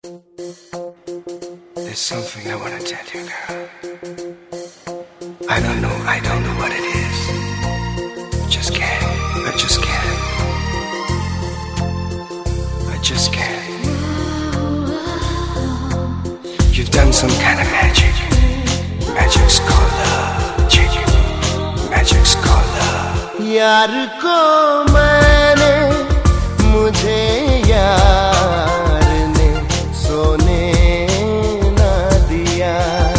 There's something I wanna tell you, girl. I don't know what it is. I just can't. You've done some kind of magic. Magic's called love. Magic's called love. यार को मैंने मुझे यार ने सोने ना दिया।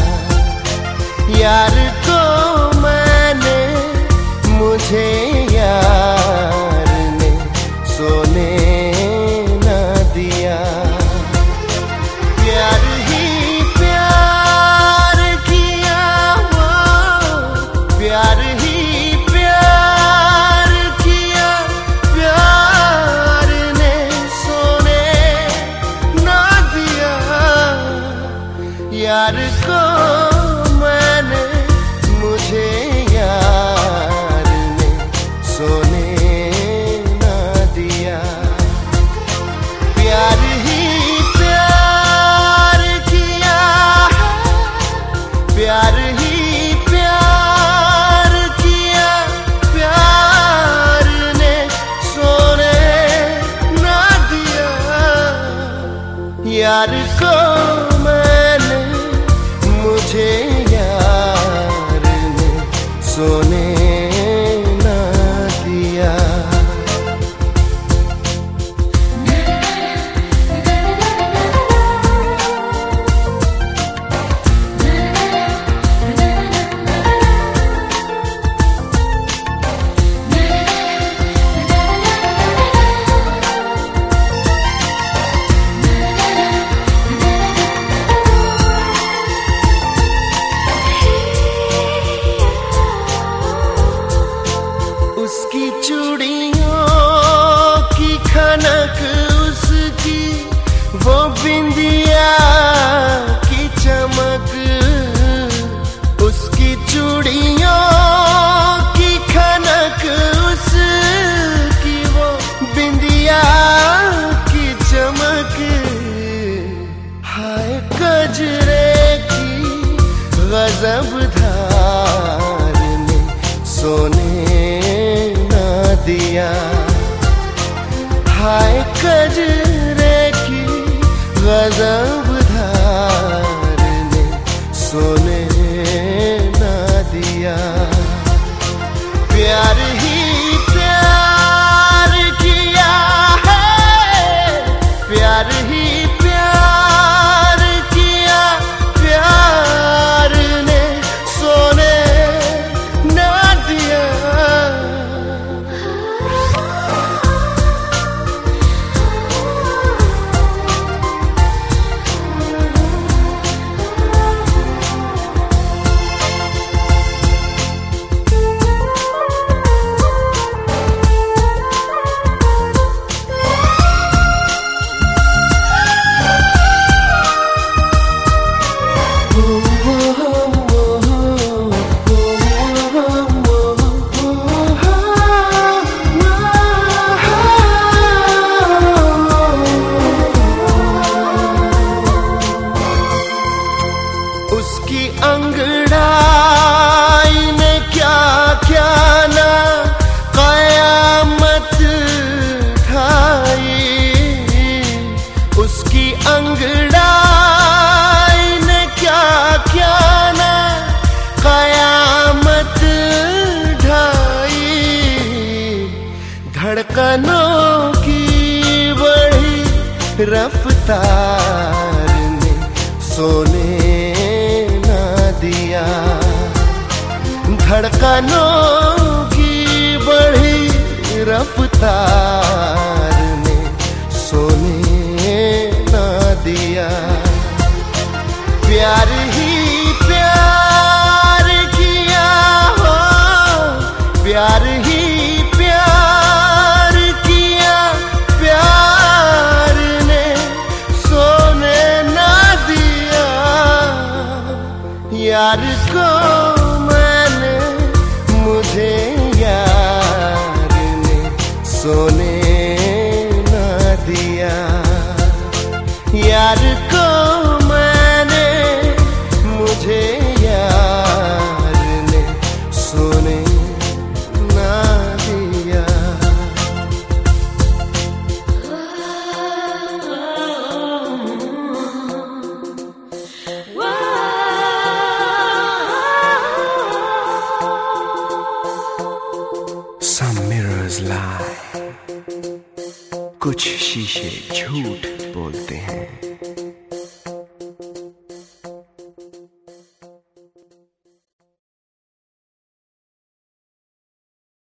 यार को मैंने मुझे यार ने सोने ना दिया। प्यार ही प्यार किया वो, प्यार ही प्यार किया, प्यार ने सोने ना दिया। यार को मैंने मुझे यार ने सोने ना दिया। प्यार ही प्यार किया, प्यार ही प्यार किया, प्यार ने सोने ना दिया। यार को मैंने मुझे यार ने सोने ना दिया। उसकी चूड़ियों की खनक, उसकी वो बिंदिया की चमक, उसकी चूड़ियों की खनक, उसकी वो बिंदिया की चमक। हाय कजरे की गजब धार ने सोने दिया। हाय कजरे की गजब धार ने सोने ना दिया। प्यार ही प्यार किया है, प्यार ही प्यार किया, प्यार ने सोने ना दिया। उसकी अंगड़ाई ने क्या क्या ना कयामत ढाई। उसकी अंगड़ाई ने क्या क्या ना कयामत ढाई। धड़कनों की बढ़ी रफ्तार ने सोने दिया। धड़कनों की बढ़ी रफ्तार ने सोने ना दिया। प्यार ही प्यार किया हो, प्यार ही प्यार किया, प्यार ने सोने ना दिया। यार को मैंने मुझे यार ने सोने ना दिया। यार शीशे झूठ बोलते हैं।